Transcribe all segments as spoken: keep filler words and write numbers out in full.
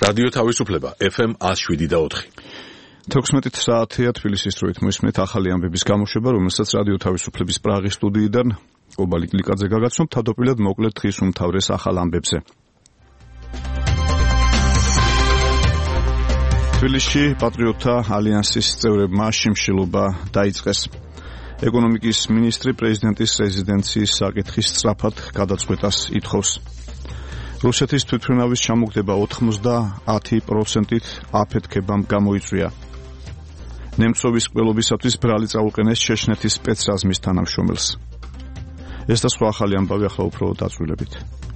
რადიო თავისუფლება ეფ ემ one oh seven და four. თექვსმეტი საათია თბილისის დროით მოისმენთ ახალი ამბების გამოშვება, რომელსაც რადიო თავისუფლების პრაღის სტუდიიდან კობალი კლიკაძე გაგაცნობ თავდაპირველად მოკლედ დღის უმთავრეს ახალ ამბებზე. თბილისში პატრიოტთა ალიანსის წევრებმა შიმშილობა დაიწყეს. ეკონომიკის მინისტრი პრეზიდენტის რეზიდენციის საკითხის სწრაფად გადაწყვეტას ითხოვს. რუსეთის თვითმფრინავის ჩამოგდება ოცდაათი პროცენტით აფეთქებამ გამოიწვია. ნემცოვის მკვლელობისათვის ბრალი წაუყენეს ჩეჩნეთის სპეცრაზმის თანამშრომელს. ეს და სხვა ახალი ამბავი ახლა უფრო დაწვრილებით.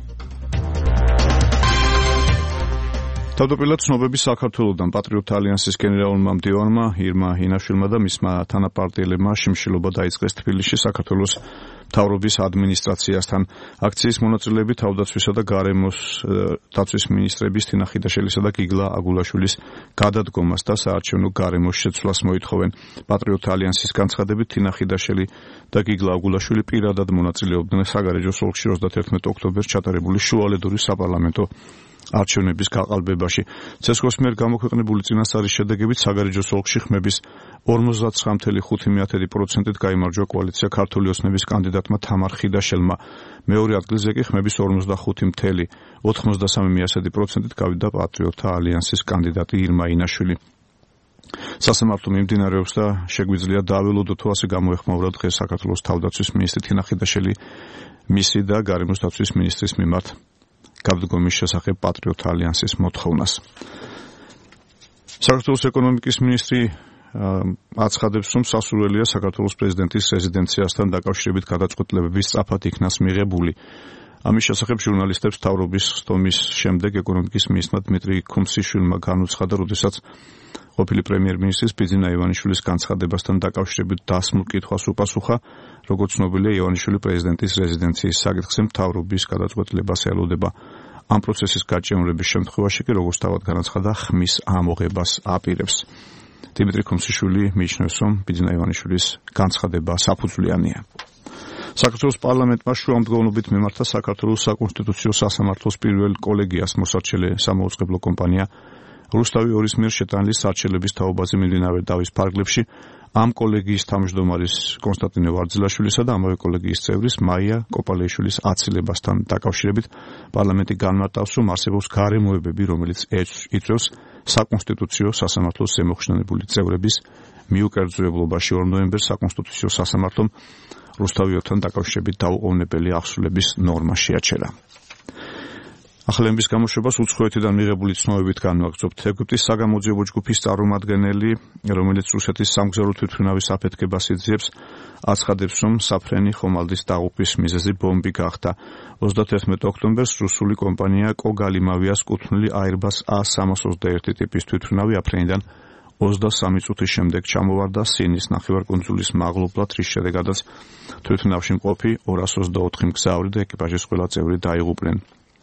თავდაპირველად ცნობები საქართველოდან პატრიოტთა ალიანსის გენერალურმა მდივანმა ირმა ინაშვილმა და მისმა თანაპარტიელებმა შიმშილობა დაიწყეს თბილისში საქართველოს მთავრობის ადმინისტრაციასთან. აქციის მონაწილეები თავდაცვისა და გარემოს დაცვის მინისტრების თინა ხიდაშელისა და გიგლა აგულაშვილის გადადგომას და საარჩევნო გარემოს შეცვლას მოითხოვენ. პატრიოტთა ალიანსის განცხადებით თინა ხიდაშელი და გიგლა აგულაშვილი პირადად მონაწილეობდნენ საგარეჯოს ოლქში ოცდაათი ოქტომბერს ჩატარებული შუალედური საპარლამენტო არჩევნების გაყალბებაში. ცესკოს მიერ გამოქვეყნებული წინასწარის შედეგებით საგარეჯოს ოლქში ხმების ორმოცდათვრამეტ კoma ხუთი პროცენტით გაიმარჯვა კოალიცია ქართული ოცნების კანდიდატმა თამარ ხიდაშელმა. მეორე ადგილზე კი ხმების ორმოცდახუთი კoma ოთხმოცდასამი პროცენტით გავიდა პატრიოტთა ალიანსის კანდიდატი ირმა ინაშვილი. სასამართლო მიმდინარეობს და შეგვიძლია დააველოდოთ თუ ასე გამოეხმაურა დღეს საქართველოს თავდაცვის მინისტრი თინა ხიდაშელი მისი და გარემოს დაცვის მინისტრის მიმართ გადადგომის შესახებ პატრიოტთა ალიანსის მოთხოვნას. საქართველოს ეკონომიკის მინისტრი აცხადებს, რომ სასურველია საქართველოს პრეზიდენტის რეზიდენციასთან დაკავშირებით გადაწყვეტილებების სწრაფად იქნას მიღებული. ამის შესახებ ჟურნალისტებს მთავრობის ხდომის შემდეგ ეკონომიკის მინისტრმა დმიტრი ქუმსიშვილმა განუცხადა, როდესაც ყოფილი პრემიერ-მინისტრის ბიძინა ივანიშვილის განცხადებასთან დაკავშირებით დასმულ კითხვას უპასუხა, როგორც ცნობილია, ივანიშვილი პრეზიდენტის რეზიდენციის საკითხზე მთავრობის გადაწყვეტილებას ელოდება. ამ პროცესის გაჭიანურების შემთხვევაში კი, როგორც თავად განაცხადა, ხმის ამოღებას აპირებს. დმიტრი ქუმსიშვილი მიიჩნევს, რომ ბიძინა ივანიშვილის განცხადება საფუძვლიანია. საქართველოს პარლამენტმა შუამდგომლობით მიმართა საქართველოს საკონსტიტუციო სასამართლოს პირველ კოლეგიას მოსარჩელე სამაუწყებლო კომპანია რუსთავი ორის მიერ შეტანილი სარჩელების თაობაზე მიმდინარე დავის ფარგლებში ამ კოლეგიის თავმჯდომარის კონსტანტინე ვარძილაშვილისა და ამავე კოლეგიის წევრის მაია კოპალეიშვილის აცილებასთან დაკავშირებით პარლამენტი განმარტავს, რომ არსებობს გარემოებები, რომელიც იწვევს საკონსტიტუციო სასამართლოს ზემოხსნებული წევრების მიუკერძოებლობაში. ორ ნოემბერს საკონსტიტუციო სასამართლომ რუსთავიორთან დაკავშირებით დაუყოვნებელი აღსრულების ნორმა შეაჩერა. ახალების გამოშვებას უცხოეთიდან მიღებული ცნობებით განვაგრძობთ. ეგვიპტის საგამოძიებო ჯგუფის წარმომადგენელი, რომელიც რუსეთის სამგზავრო თვითმფრინავის აფეთქებას იძიებს, აცხადებს, რომ საფრენი ხომალდის დაღუპვის მიზეზი ბომბი გახდა. ოცდათერთმეტ ოქტომბერს რუსული კომპანია კოგალიმავიას კუთვნილი Airbus A სამას ოცდაერთი ტიპის თვითმფრინავი აფრენიდან ოცდასამი წუთის შემდეგ ჩამოვარდა სინის ნახევარკუნძულის მაღლობლად, რის შედეგადაც თვითმფრინავში მყოფი ორას ოცდაოთხი მგზავრი და ეკიპაჟის ყველა წევრი დაიღუპნენ.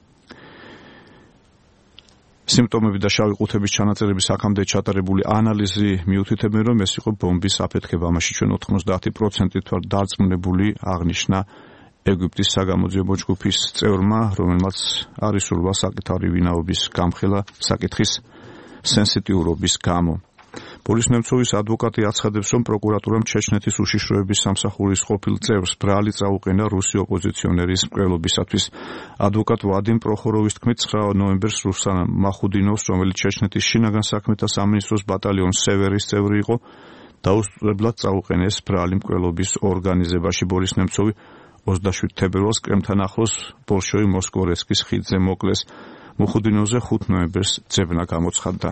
სიმპტომები და შავი ყუთების ჩანაწერების აქამდე ჩატარებული ანალიზი მიუთითებენ, რომ ეს იყო ბომბის აფეთქება. ამაში ჩვენ ოთხმოცდაათი პროცენტით ვარ დარწმუნებული, აღნიშნა ეგვიპტის საგამოძიებო ჯგუფის წევრმა, რომელმაც არის სურვა საკითხი ვინაობის გამხელა საკითხის სენსიტიურობის გამო. ბორის ნემცოვის ადვოკატი აცხადებს, რომ პროკურატურამ ჩეჩნეთის უშიშროების სამსახურის ყოფილ წევრს ბრალი წაუყენა რუსი ოპოზიციონერის მკვლელობისათვის. ადვოკატ ვადიმ პროხოროვის თქმით, ცხრა ნოემბერს რუსლან მახუდინოვს, რომელიც ჩეჩნეთის შინაგან საქმეთა სამინისტროს ბატალიონს სევერის წევრი იყო, დაუსწრებლად წაუყენეს ბრალი მკვლელობის ორგანიზებაში. ბორის ნემცოვი ოცდაშვიდ თებერვალს კრემლთან ახლოს ბოლშოი მოსკოვსკის ხიდზე მოკლეს. მუხუდინოვზე ხუთ ნოემბერს ძებნა გამოცხადდა.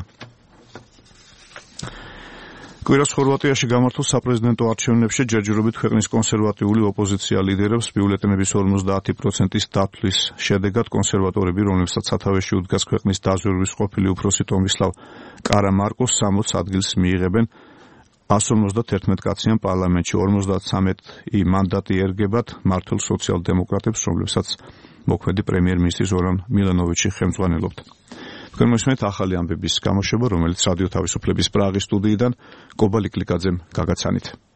კვირას ხორვატიაში გამართულ საპრეზიდენტო არჩევნებში ჯერჯერობით ქვეყნის კონსერვატიული ოპოზიცია ლიდერებს ბიულეტენების ორმოცდაათი პროცენტის დათვლის შედეგად კონსერვატორები, რომლებსაც სათავეში უდგას ქვეყნის დაზვერვის ყოფილი უფროსი ტომისლავ კარამარკოს სამოც ადგილს მიიღებენ. ას ორმოცდაერთმეტ კაციან პარლამენტში ორმოცდათვრამეტი მანდატი ერგებათ მართლ სოციალ-დემოკრატებს, რომლებსაც მოქმედი პრემიერ-მინისტრი ზორან მილანოვიჩი ხელმძღვანელობთ. თქვენ მოსმენთ ახალი ამბების გამოშვება, რომელიც რადიო თავისუფლების პრაღის სტუდიიდან კობალი კლიკაძემ გაგაცანით.